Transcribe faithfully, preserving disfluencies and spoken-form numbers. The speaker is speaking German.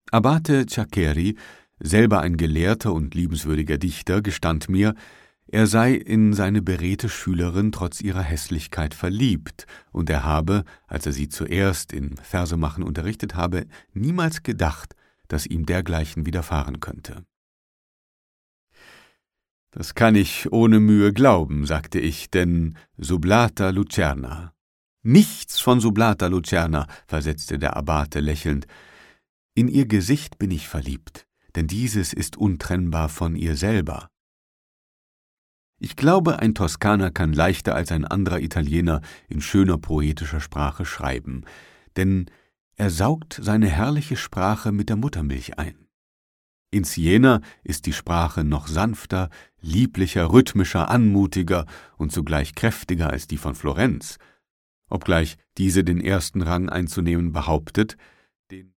Abate Zaccheri, selber ein gelehrter und liebenswürdiger Dichter, gestand mir, er sei in seine beredte Schülerin trotz ihrer Hässlichkeit verliebt, und er habe, als er sie zuerst in Versemachen unterrichtet habe, niemals gedacht, dass ihm dergleichen widerfahren könnte. »Das kann ich ohne Mühe glauben«, sagte ich, »denn sublata lucerna.« »Nichts von sublata lucerna«, versetzte der Abate lächelnd. »In ihr Gesicht bin ich verliebt, denn dieses ist untrennbar von ihr selber. Ich glaube, ein Toskaner kann leichter als ein anderer Italiener in schöner poetischer Sprache schreiben, denn er saugt seine herrliche Sprache mit der Muttermilch ein. In Siena ist die Sprache noch sanfter, lieblicher, rhythmischer, anmutiger und zugleich kräftiger als die von Florenz, obgleich diese den ersten Rang einzunehmen behauptet, den